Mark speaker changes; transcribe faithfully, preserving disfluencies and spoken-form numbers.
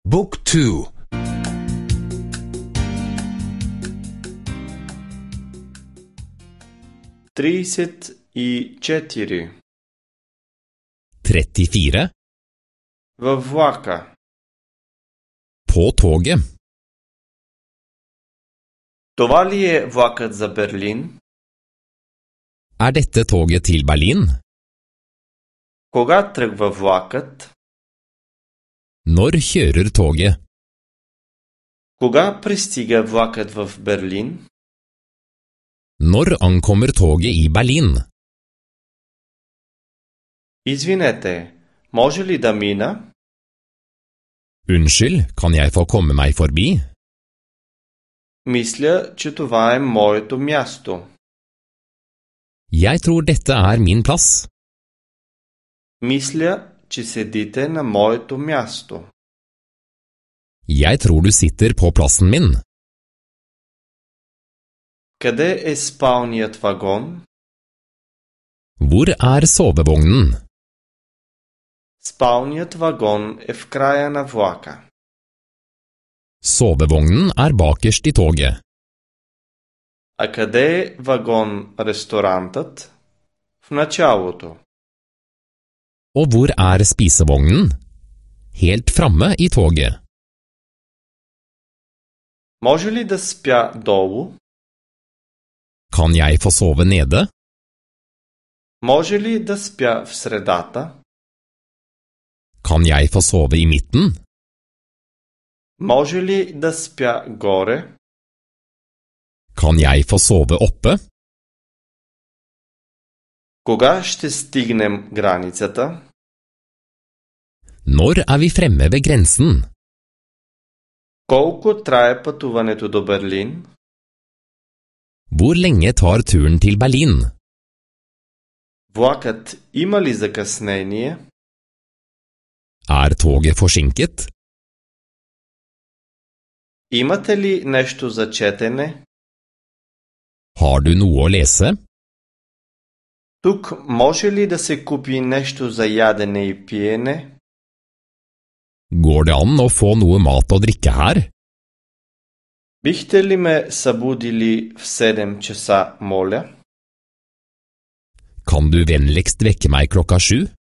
Speaker 1: Book two.
Speaker 2: тридесет и четири.
Speaker 3: trettifire.
Speaker 2: Във влака.
Speaker 3: På toget.
Speaker 2: Това ли е влакът за Берлин?
Speaker 3: Er dette toget til Berlin?
Speaker 2: Кога тръгва влакът?
Speaker 3: Når kjører toget?
Speaker 2: Кога пристига влакът в Берлин?
Speaker 3: Når ankommer toget i Berlin?
Speaker 2: Извинете, може ли да мина?
Speaker 3: Unnskyld, kan jeg få komme meg forbi?
Speaker 2: Мисля, че това е моето място.
Speaker 3: Jeg tror dette er min plass.
Speaker 2: Мисля, че седите на моето място.
Speaker 3: Jeg tror du sitter på plassen min.
Speaker 2: Къде е спалният вагон?
Speaker 3: Hvor er sovevognen?
Speaker 2: Спалният вагон е в края на влака.
Speaker 3: Sovevognen er bakerst i toget.
Speaker 2: А къде е вагон-ресторантът? В началото.
Speaker 3: Og hvor er spisevognen? Helt framme i toget.
Speaker 2: Може ли да спя долу?
Speaker 3: Kan jeg få sove nede?
Speaker 2: Може ли да спя в средата?
Speaker 3: Kan jeg få sove i midten?
Speaker 2: Може ли да спя горе?
Speaker 3: Kan jeg få sove oppe?
Speaker 2: Кога ще стигнем границата?
Speaker 3: Når er vi fremme ved grensen?
Speaker 2: Колко трае пътуването до Берлин?
Speaker 3: Hvor lenge tar turen til Berlin?
Speaker 2: Влакът има ли закъснение?
Speaker 3: Er toget forsinket?
Speaker 2: Имате ли нещо за четене?
Speaker 3: Har du noe å lese?
Speaker 2: Тук може ли да се купи нещо за ядене и пиене?
Speaker 3: Går det an å få noe mat og drikke her?
Speaker 2: Бихте ли ме събудили в седем часа, моля?
Speaker 3: Kan du vennligst vekke meg klokka sju?